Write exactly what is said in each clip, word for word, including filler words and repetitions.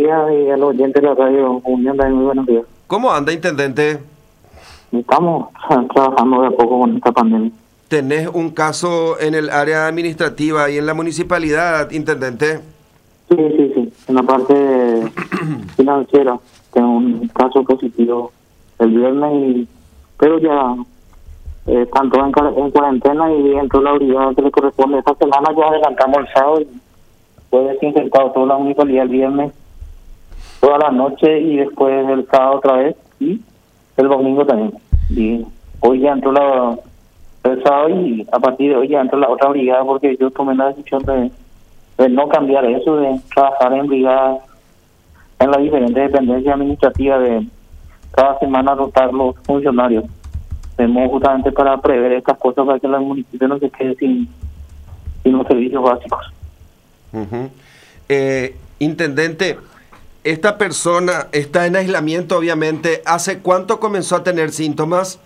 días y a los oyentes de la radio Unión también muy buenos días. ¿Cómo anda, intendente? Estamos trabajando de a poco con esta pandemia. ¿Tenés un caso en el área administrativa y en la municipalidad, intendente? Sí, sí, sí. En la parte financiera tengo un caso positivo el viernes, y, pero ya eh, están todos en, en cuarentena y entró la brigada que le corresponde. Esta semana ya adelantamos el sábado y fue desinfectado toda la municipalidad el viernes, toda la noche, y después el sábado otra vez y el domingo también. Y hoy ya entró la, el sábado, y a partir de hoy ya entró la otra brigada, porque yo tomé la decisión de, de no cambiar eso, de trabajar en brigadas en las diferentes dependencias administrativas, de cada semana rotar los funcionarios, de modo justamente para prever estas cosas, para que el municipio no se quede sin, sin los servicios básicos. Uh-huh. eh, Intendente, esta persona está en aislamiento, obviamente. ¿Hace cuánto comenzó a tener síntomas?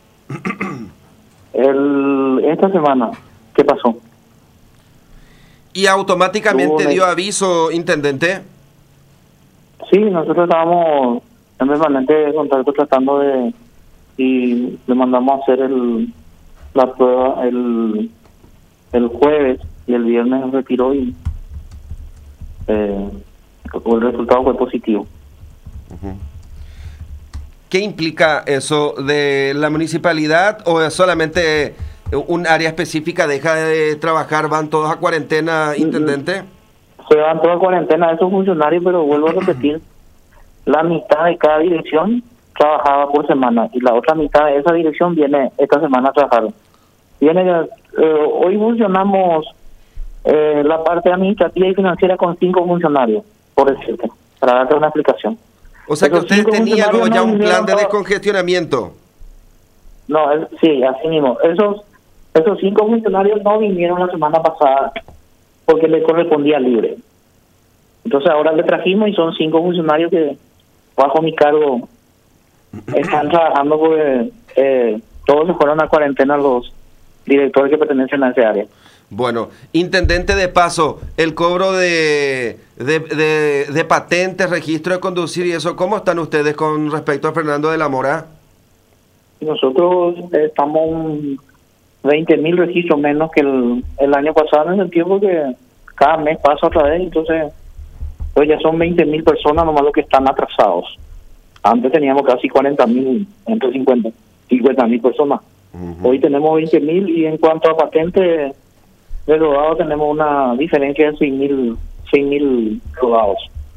El, esta semana, ¿qué pasó? ¿Y automáticamente Tuvo dio aviso, intendente? Sí, nosotros estábamos en permanente contacto tratando de... y le mandamos a hacer el la prueba el, el jueves, y el viernes se retiró y eh, el resultado fue positivo. Uh-huh. ¿Qué implica eso de la municipalidad, o es solamente un área específica deja de trabajar, van todos a cuarentena, intendente? Se van todos a cuarentena esos funcionarios, pero vuelvo a repetir, la mitad de cada dirección trabajaba por semana y la otra mitad de esa dirección viene esta semana a trabajar. Viene eh, hoy funcionamos eh, la parte administrativa y financiera con cinco funcionarios, por decirte, para darte una explicación. O sea que Esos ustedes cinco tenían funcionarios ya no un plan de vinieron- descongestionamiento. No, es- sí, así mismo. Esos esos cinco funcionarios no vinieron la semana pasada porque le correspondía libre. Entonces ahora le trajimos y son cinco funcionarios que bajo mi cargo están trabajando, porque eh, todos se fueron a cuarentena los directores que pertenecen a ese área. Bueno, intendente, de paso, el cobro de, de, de, de patentes, registro de conducir y eso, ¿cómo están ustedes con respecto a Fernando de la Mora? Nosotros eh, estamos veinte mil registros menos que el, el año pasado, en el tiempo que cada mes pasa otra vez, entonces pues ya son veinte mil personas nomás los que están atrasados. Antes teníamos casi cuarenta mil, entre cincuenta mil personas. Uh-huh. Hoy tenemos veinte mil, y en cuanto a patentes de rodados tenemos una diferencia de seis mil rodados.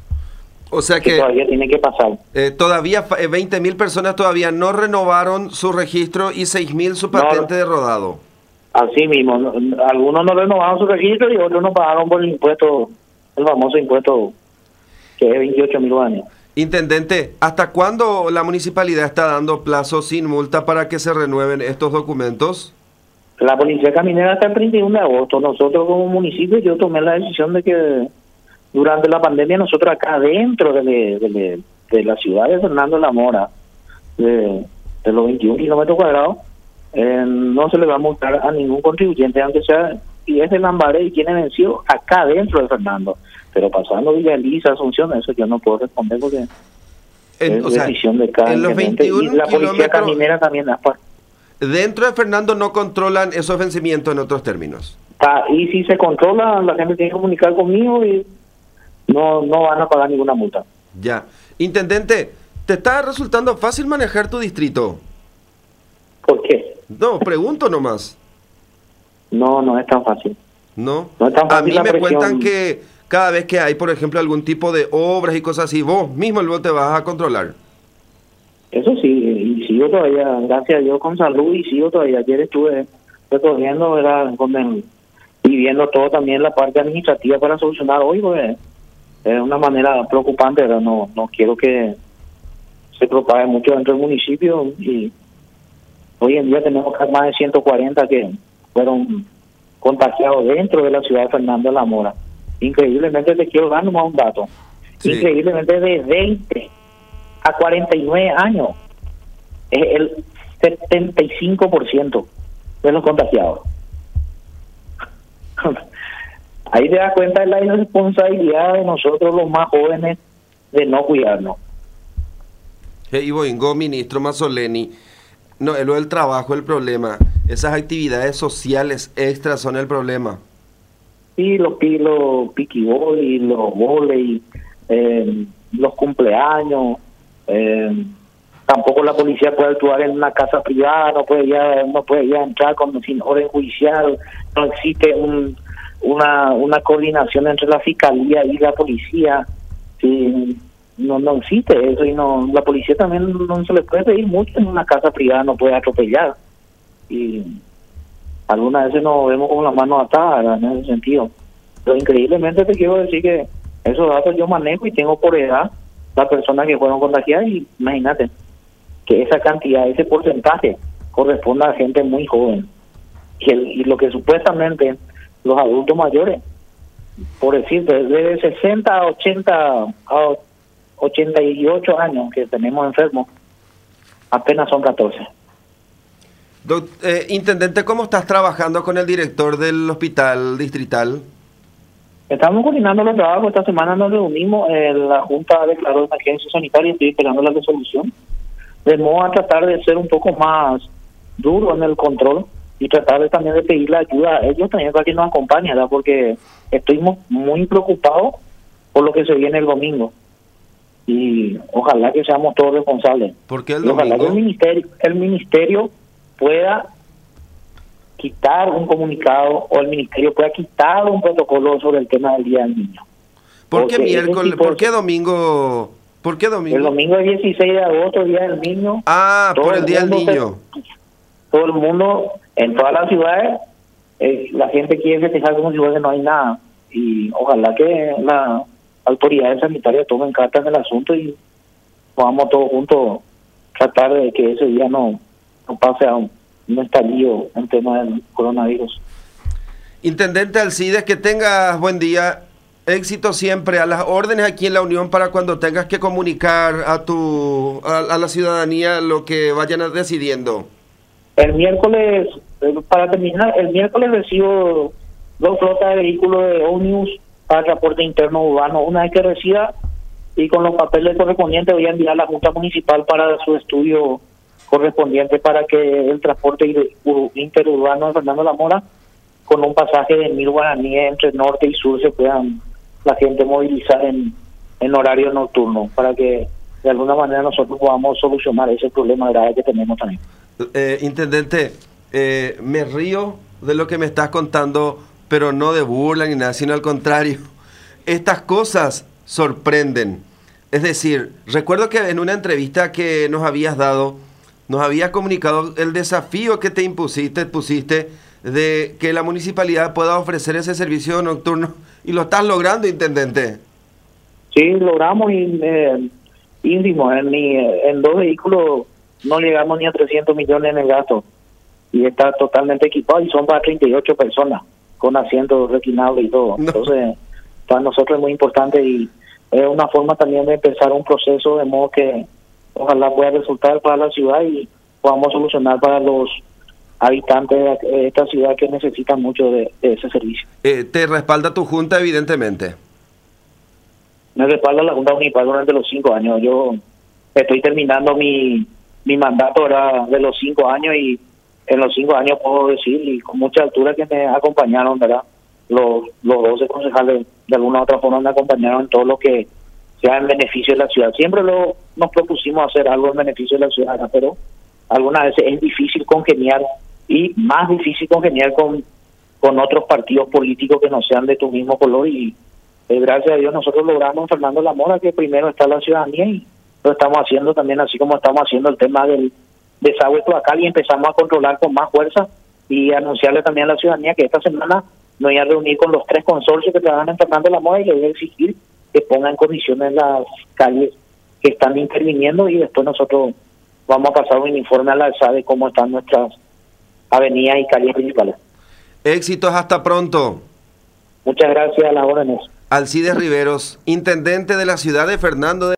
O sea que, que todavía tiene que pasar. Eh, todavía eh, veinte mil personas todavía no renovaron su registro y seis mil su patente no, de rodado. Así mismo, no, algunos no renovaron su registro y otros no pagaron por el impuesto, el famoso impuesto que es veintiocho mil años. Intendente, ¿hasta cuándo la municipalidad está dando plazo sin multa para que se renueven estos documentos? La policía caminera hasta el treinta y uno de agosto. Nosotros como municipio, yo tomé la decisión de que durante la pandemia nosotros acá dentro de, de, de, de la ciudad de Fernando de la Mora, de, de los veintiún kilómetros cuadrados, eh, no se le va a multar a ningún contribuyente, aunque sea, y es de Lambaré y tiene vencido acá dentro de Fernando. Pero pasando Villa Elisa, Asunción, eso yo no puedo responder porque en, es o sea, decisión de cada en los veintiún y la policía caminera también es parte. Dentro de Fernando no controlan esos vencimientos, en otros términos. Ah, y si se controla, la gente tiene que comunicar conmigo y no no van a pagar ninguna multa. Ya. Intendente, ¿te está resultando fácil manejar tu distrito? ¿Por qué? No, pregunto nomás. No, no es tan fácil. ¿No? No es tan fácil. A mí la me presión. Cuentan que cada vez que hay, por ejemplo, algún tipo de obras y cosas así, vos mismo luego te vas a controlar. Eso sí, y sigo todavía, gracias a Dios, con salud, y sigo todavía. Ayer estuve recorriendo, ¿verdad?, con el, y viendo todo también la parte administrativa para solucionar hoy, pues es una manera preocupante, ¿verdad? No, no quiero que se propague mucho dentro del municipio, y hoy en día tenemos más de ciento cuarenta que fueron contagiados dentro de la ciudad de Fernando de la Mora. Increíblemente, te quiero dar nomás un dato. Sí. Increíblemente, de veinte a cuarenta y nueve años es el setenta y cinco por ciento de los contagiados. Ahí te das cuenta de la irresponsabilidad de nosotros los más jóvenes de no cuidarnos. Y Boingó, ministro Mazzoleni, no, es lo del trabajo el problema. Esas actividades sociales extras son el problema. Sí, los, los piquiboli, los volei, eh, los cumpleaños, eh, tampoco la policía puede actuar en una casa privada, no puede ya, no puede ya entrar con, sin orden judicial, no existe un, una, una coordinación entre la fiscalía y la policía. Sí, no no existe eso, y no la policía también no se le puede pedir mucho en una casa privada, no puede atropellar, y algunas veces nos vemos con las manos atadas en ese sentido. Pero increíblemente te quiero decir que esos datos yo manejo y tengo por edad las personas que fueron contagiadas, y imagínate que esa cantidad, ese porcentaje corresponde a gente muy joven, y, el, y lo que supuestamente los adultos mayores, por decir, desde sesenta a ochenta a ochenta y ocho años que tenemos enfermos, apenas son catorce. Doc, eh, Intendente, ¿cómo estás trabajando con el director del hospital distrital? Estamos coordinando los trabajos. Esta semana nos reunimos, eh, la Junta declaró emergencia sanitaria y estoy esperando la resolución, de modo a tratar de ser un poco más duro en el control y tratar de, también de pedir la ayuda a ellos también para que nos acompañen, ¿verdad? Porque estoy muy preocupado por lo que se viene el domingo. Y ojalá que seamos todos responsables. ¿Por qué el domingo? Ojalá que el ministerio, el ministerio pueda quitar un comunicado, o el ministerio pueda quitar un protocolo sobre el tema del Día del Niño. ¿Por qué miércoles? ¿Por qué domingo? ¿Por qué domingo? El domingo es dieciséis de agosto, Día del Niño. Ah, por el, el Día del Niño. Se, todo el mundo, en todas las ciudades, eh, la gente quiere festejar como si fuera que no hay nada. Y ojalá que la autoridades sanitarias tomen cartas en el asunto y podamos todos juntos tratar de que ese día no, no pase a un, un estallido en tema del coronavirus. Intendente Alcides, que tengas buen día, éxito siempre, a las órdenes aquí en la Unión para cuando tengas que comunicar a tu a, a la ciudadanía lo que vayan decidiendo. El miércoles, para terminar, el miércoles recibo dos flotas de vehículos de ómnibus para transporte interno urbano. Una vez que reciba y con los papeles correspondientes, voy a enviar a la Junta Municipal para su estudio correspondiente para que el transporte interurbano de Fernando La Mora, con un pasaje de mil guaraníes entre norte y sur, se puedan la gente movilizar en, en horario nocturno, para que de alguna manera nosotros podamos solucionar ese problema grave que tenemos también. Eh, Intendente, eh, me río de lo que me estás contando, pero no de burla ni nada, sino al contrario. Estas cosas sorprenden. Es decir, recuerdo que en una entrevista que nos habías dado, nos habías comunicado el desafío que te impusiste, pusiste de que la municipalidad pueda ofrecer ese servicio nocturno, y lo estás logrando, Intendente. Sí, logramos y eh, ínfimo, en, mi, en dos vehículos no llegamos ni a trescientos millones en el gasto, y está totalmente equipado y son para treinta y ocho personas con asientos reclinables y todo. No. Entonces, para nosotros es muy importante y es una forma también de empezar un proceso de modo que ojalá pueda resultar para la ciudad y podamos solucionar para los habitantes de esta ciudad que necesitan mucho de, de ese servicio. Eh, ¿Te respalda tu Junta, evidentemente? Me respalda la Junta Municipal durante los cinco años. Yo estoy terminando mi, mi mandato ahora de los cinco años y en los cinco años puedo decir, y con mucha altura, que me acompañaron, ¿verdad? Los, los doce concejales de alguna u otra forma me acompañaron en todo lo que sea en beneficio de la ciudad. Siempre lo, nos propusimos hacer algo en beneficio de la ciudad, ¿verdad? Pero algunas veces es difícil congeniar, y más difícil congeniar con, con otros partidos políticos que no sean de tu mismo color, y eh, gracias a Dios nosotros logramos en Fernando La Mora que primero está la ciudadanía, y lo estamos haciendo también, así como estamos haciendo el tema del desagüe cloacal, y empezamos a controlar con más fuerza y anunciarle también a la ciudadanía que esta semana me voy a reunir con los tres consorcios que trabajan en Fernando La Mora y les voy a exigir que pongan en condiciones las calles que están interviniendo, y después nosotros vamos a pasar un informe a la alzada de cómo están nuestras avenidas y calles principales. Éxitos, hasta pronto. Muchas gracias, a las órdenes. Alcides Riveros, intendente de la ciudad de Fernando de